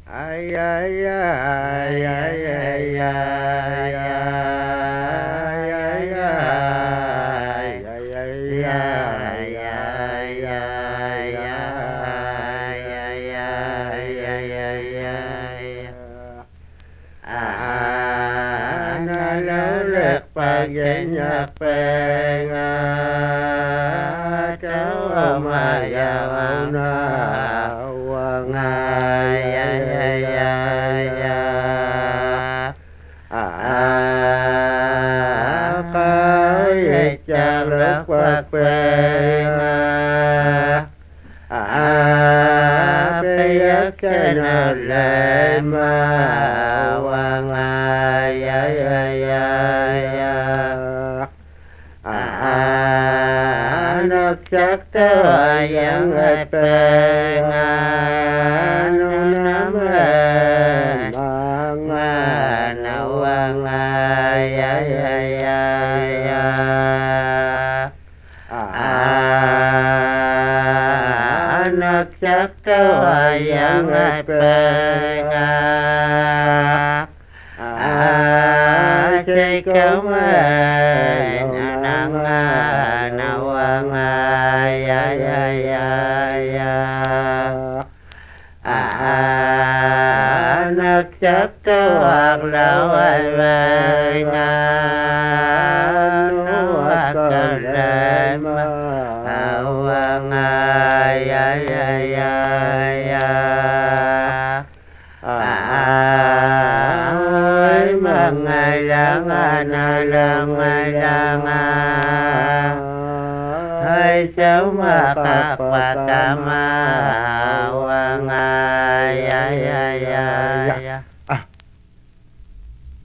ai ai ai ai ai vậy nhạc bè cháu mà giàu na hoàng có vậy cha rất quạt bè bây giờ cái nào lệ mà hoàng nó chắc tớ yang ai bè nó nắm mang nào hoàng nó chắc tớ yang ai bè chỉ có mày nàng nào hoàng nó chắc tớ hoặc là ai về nó hoặc là mà hoàng ngày lang ngày lang hai cháu mà cặp và cam hoàng